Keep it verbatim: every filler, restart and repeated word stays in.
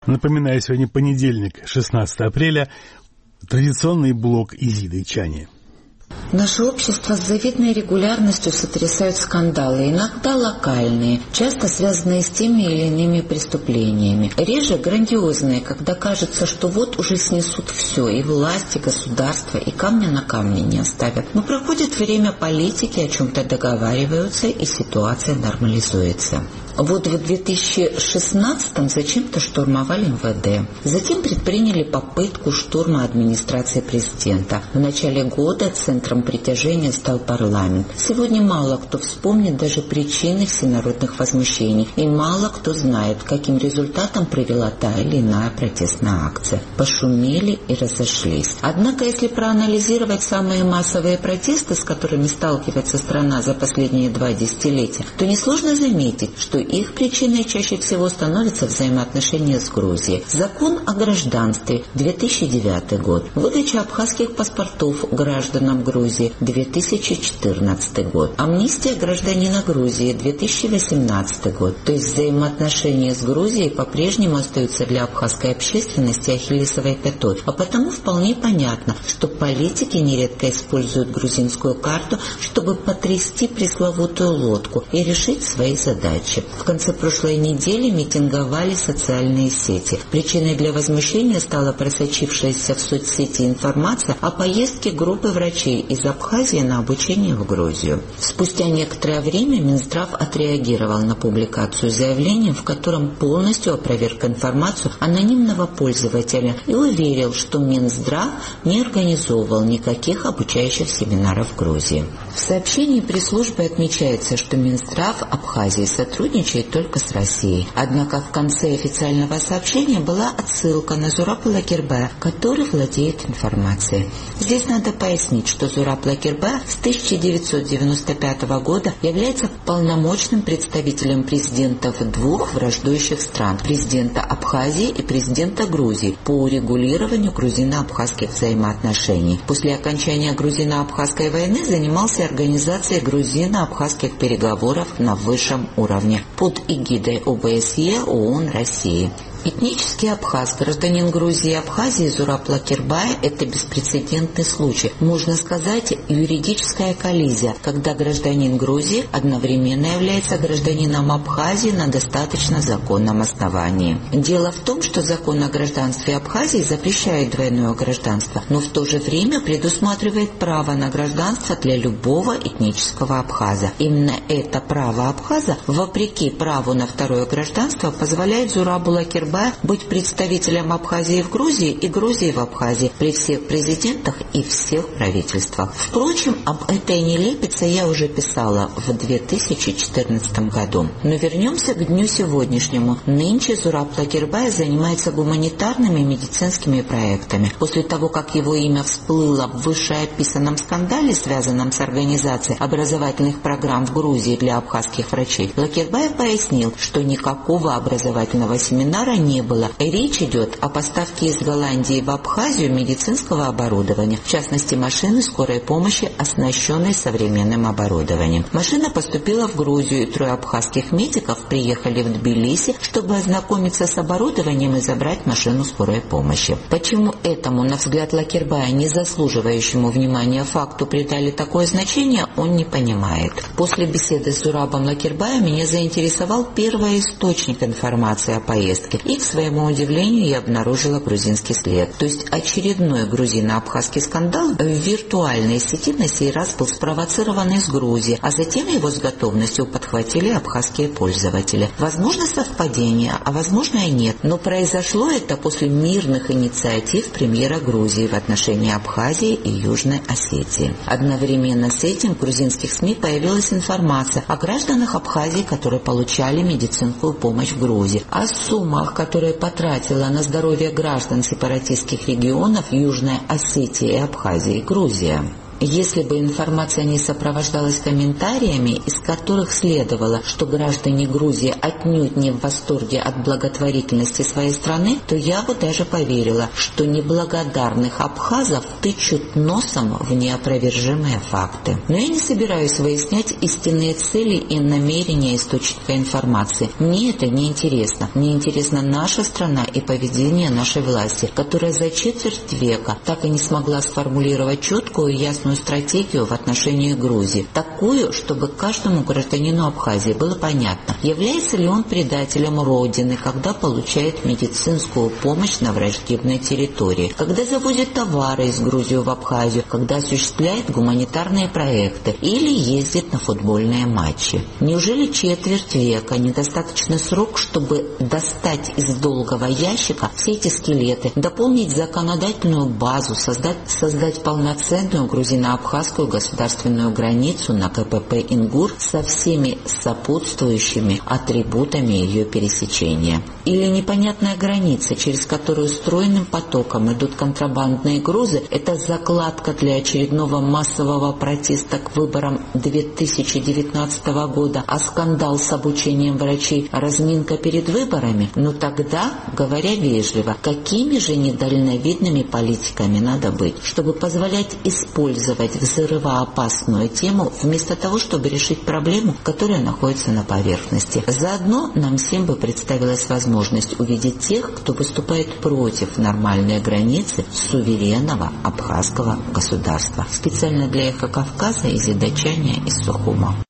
Напоминаю, сегодня понедельник, шестнадцатое апреля, традиционный блог Изиды Чани. Наше общество с завидной регулярностью сотрясают скандалы, иногда локальные, часто связанные с теми или иными преступлениями. Реже грандиозные, когда кажется, что вот уже снесут все, и власть, и государство, и камня на камне не оставят. Но проходит время, политики о чем-то договариваются, и ситуация нормализуется. Вот в две тысячи шестнадцатом зачем-то штурмовали эм вэ дэ. Затем предприняли попытку штурма администрации президента. В начале года центром притяжения стал парламент. Сегодня мало кто вспомнит даже причины всенародных возмущений. И мало кто знает, к каким результатам привела та или иная протестная акция. Пошумели и разошлись. Однако, если проанализировать самые массовые протесты, с которыми сталкивается страна за последние два десятилетия, то несложно заметить, что их причиной чаще всего становятся взаимоотношения с Грузией. Закон о гражданстве, две тысячи девятый год. Выдача абхазских паспортов гражданам Грузии, две тысячи четырнадцатый год. Амнистия гражданина Грузии, две тысячи восемнадцатый год. То есть взаимоотношения с Грузией по-прежнему остаются для абхазской общественности ахиллесовой пятой. А потому вполне понятно, что политики нередко используют грузинскую карту, чтобы потрясти пресловутую лодку и решить свои задачи. В конце прошлой недели митинговали социальные сети. Причиной для возмущения стала просочившаяся в соцсети информация о поездке группы врачей из Абхазии на обучение в Грузию. Спустя некоторое время Минздрав отреагировал на публикацию заявления, в котором полностью опроверг информацию анонимного пользователя и уверил, что Минздрав не организовывал никаких обучающих семинаров в Грузии. В сообщении пресс-службы отмечается, что Минздрав Абхазии сотрудничает только с Россией. Однако в конце официального сообщения была отсылка на Зураб Лакербая, который владеет информацией. Здесь надо пояснить, что Зураб Лакербай с тысяча девятьсот девяносто пятого года является полномочным представителем президентов двух враждующих стран – президента Абхазии и президента Грузии по урегулированию грузино-абхазских взаимоотношений. После окончания грузино-абхазской войны занимался организацией грузино-абхазских переговоров на высшем уровне под эгидой о бэ эс е ООН России. Этнический абхаз, гражданин Грузии и Абхазии Зураб Лакербай – это беспрецедентный случай. Можно сказать, юридическая коллизия, когда гражданин Грузии одновременно является гражданином Абхазии на достаточно законном основании. Дело в том, что закон о гражданстве Абхазии запрещает двойное гражданство, но в то же время предусматривает право на гражданство для любого этнического абхаза. Именно это право абхаза, вопреки праву на второе гражданство, позволяет Зурабу Лакербаю быть представителем Абхазии в Грузии и Грузии в Абхазии при всех президентах и всех правительствах. Впрочем, об этой нелепице я уже писала в две тысячи четырнадцатом году. Но вернемся к дню сегодняшнему. Нынче Зураб Лакербай занимается гуманитарными медицинскими проектами. После того, как его имя всплыло в вышеописанном скандале, связанном с организацией образовательных программ в Грузии для абхазских врачей, Лакербай пояснил, что никакого образовательного семинара не было. Речь идет о поставке из Голландии в Абхазию медицинского оборудования, в частности машины скорой помощи, оснащенной современным оборудованием. Машина поступила в Грузию, и трое абхазских медиков приехали в Тбилиси, чтобы ознакомиться с оборудованием и забрать машину скорой помощи. Почему этому, на взгляд Лакербая, не заслуживающему внимания факту придали такое значение, он не понимает. После беседы с Зурабом Лакербаем меня заинтересовал первый источник информации о поездке. И, к своему удивлению, я обнаружила грузинский след. То есть очередной грузино-абхазский скандал в виртуальной сети на сей раз был спровоцирован из Грузии, а затем его с готовностью подхватили абхазские пользователи. Возможно, совпадение, а возможно и нет. Но произошло это после мирных инициатив премьера Грузии в отношении Абхазии и Южной Осетии. Одновременно с этим в грузинских СМИ появилась информация о гражданах Абхазии, которые получали медицинскую помощь в Грузии, о суммах, которые потратила на здоровье граждан сепаратистских регионов Южной Осетии и Абхазии Грузия. Если бы информация не сопровождалась комментариями, из которых следовало, что граждане Грузии отнюдь не в восторге от благотворительности своей страны, то я бы даже поверила, что неблагодарных абхазов тычут носом в неопровержимые факты. Но я не собираюсь выяснять истинные цели и намерения источника информации. Мне это не интересно. Мне интересна наша страна и поведение нашей власти, которая за четверть века так и не смогла сформулировать четкую и ясную стратегию в отношении Грузии. Такую, чтобы каждому гражданину Абхазии было понятно, является ли он предателем Родины, когда получает медицинскую помощь на враждебной территории, когда завозит товары из Грузии в Абхазию, когда осуществляет гуманитарные проекты или ездит на футбольные матчи. Неужели четверть века недостаточный срок, чтобы достать из долгого ящика все эти скелеты, дополнить законодательную базу, создать, создать полноценную грузино-абхазскую государственную границу на КПП Ингур со всеми сопутствующими атрибутами ее пересечения? Или непонятная граница, через которую стройным потоком идут контрабандные грузы, это закладка для очередного массового протеста к выборам две тысячи девятнадцатого года, а скандал с обучением врачей – разминка перед выборами? Ну тогда, говоря вежливо, какими же недальновидными политиками надо быть, чтобы позволять использовать взрывоопасную тему вместо того, чтобы решить проблему, которая находится на поверхности? Заодно нам всем бы представилась возможность увидеть тех, кто выступает против нормальной границы суверенного абхазского государства. Специально для Эхо Кавказа из Дачания из Сухума.